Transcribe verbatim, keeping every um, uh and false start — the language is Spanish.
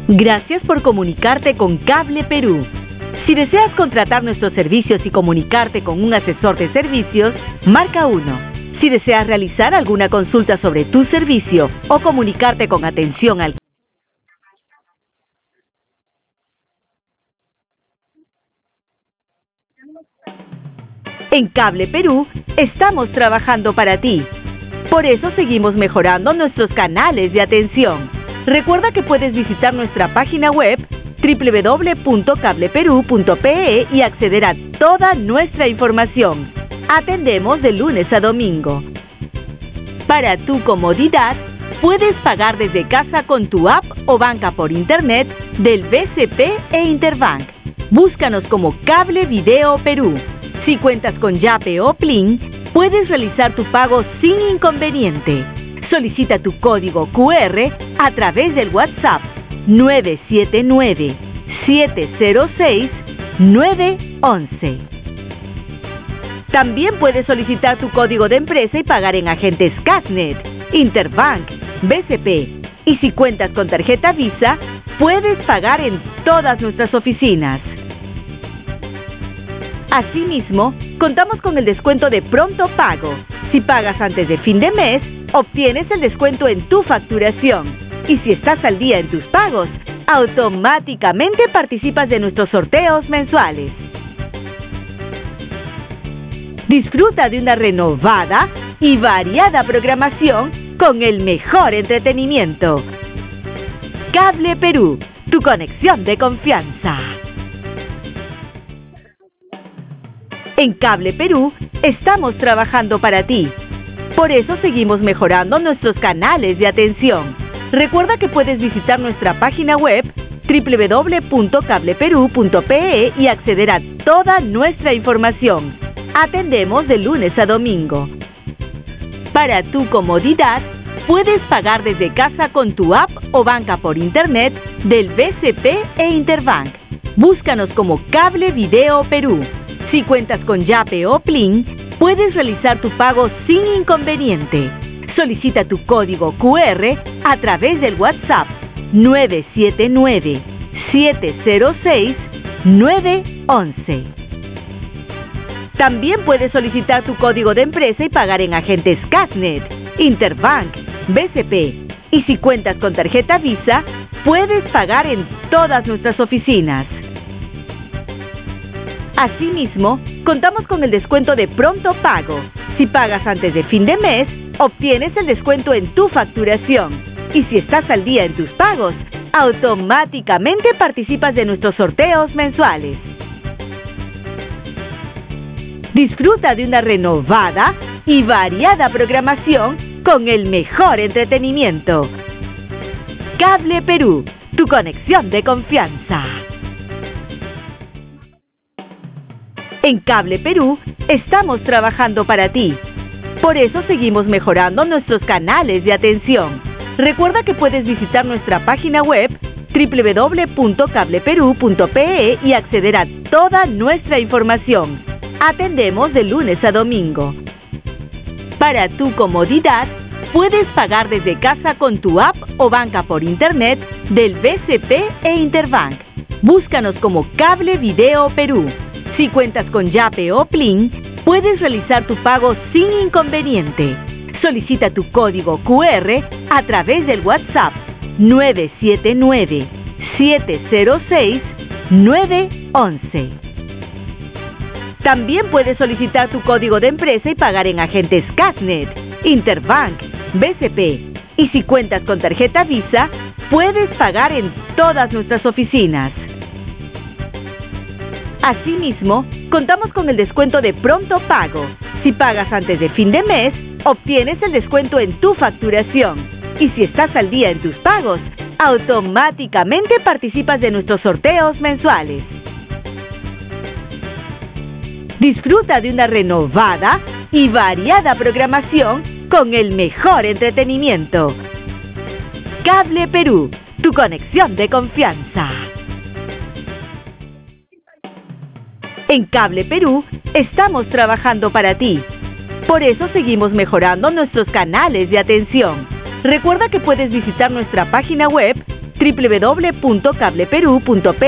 Gracias por comunicarte con Cable Perú. Si deseas contratar nuestros servicios y comunicarte con un asesor de servicios, marca uno. Si deseas realizar alguna consulta sobre tu servicio o comunicarte con atención al En Cable Perú, estamos trabajando para ti. Por eso seguimos mejorando nuestros canales de atención. Recuerda que puedes visitar nuestra página web doble u doble u doble u punto cable perú punto pe e y acceder a toda nuestra información. Atendemos de lunes a domingo. Para tu comodidad, puedes pagar desde casa con tu app o banca por internet del B C P e Interbank. Búscanos como Cable Video Perú. Si cuentas con Yape o Plin, puedes realizar tu pago sin inconveniente. Solicita tu código cu erre a través del WhatsApp nueve siete nueve, siete cero seis, nueve once. También puedes solicitar tu código de empresa y pagar en agentes Casnet, Interbank, B C P. Y si cuentas con tarjeta Visa, puedes pagar en todas nuestras oficinas. Asimismo, contamos con el descuento de pronto pago. Si pagas antes de fin de mes, obtienes el descuento en tu facturación. Y si estás al día en tus pagos, automáticamente participas de nuestros sorteos mensuales. Disfruta de una renovada y variada programación con el mejor entretenimiento. Cable Perú, tu conexión de confianza. En Cable Perú, estamos trabajando para ti. Por eso seguimos mejorando nuestros canales de atención. Recuerda que puedes visitar nuestra página web doble u doble u doble u punto cable perú punto pe e y acceder a toda nuestra información. Atendemos de lunes a domingo. Para tu comodidad, puedes pagar desde casa con tu app o banca por internet del B C P e Interbank. Búscanos como Cable Video Perú. Si cuentas con Yape o Plin, puedes realizar tu pago sin inconveniente. Solicita tu código cu erre a través del WhatsApp nueve siete nueve, siete cero seis, nueve once. También puedes solicitar tu código de empresa y pagar en agentes Casnet, Interbank, B C P. Y si cuentas con tarjeta Visa, puedes pagar en todas nuestras oficinas. Asimismo, contamos con el descuento de pronto pago. Si pagas antes de fin de mes, obtienes el descuento en tu facturación. Y si estás al día en tus pagos, automáticamente participas de nuestros sorteos mensuales. Disfruta de una renovada y variada programación con el mejor entretenimiento. Cable Perú, tu conexión de confianza. En Cable Perú, estamos trabajando para ti. Por eso seguimos mejorando nuestros canales de atención. Recuerda que puedes visitar nuestra página web doble u doble u doble u punto cable perú punto pe e y acceder a toda nuestra información. Atendemos de lunes a domingo. Para tu comodidad, puedes pagar desde casa con tu app o banca por internet del B C P e Interbank. Búscanos como Cable Video Perú. Si cuentas con Yape o Plin, puedes realizar tu pago sin inconveniente. Solicita tu código cu erre a través del WhatsApp nueve siete nueve, siete cero seis, nueve once. También puedes solicitar tu código de empresa y pagar en agentes Casnet, Interbank, B C P. Y si cuentas con tarjeta Visa, puedes pagar en todas nuestras oficinas. Asimismo, contamos con el descuento de pronto pago. Si pagas antes de fin de mes, obtienes el descuento en tu facturación. Y si estás al día en tus pagos, automáticamente participas de nuestros sorteos mensuales. Disfruta de una renovada y variada programación con el mejor entretenimiento. Cable Perú, tu conexión de confianza. En Cable Perú, estamos trabajando para ti. Por eso seguimos mejorando nuestros canales de atención. Recuerda que puedes visitar nuestra página web doble u doble u doble u punto cable perú punto p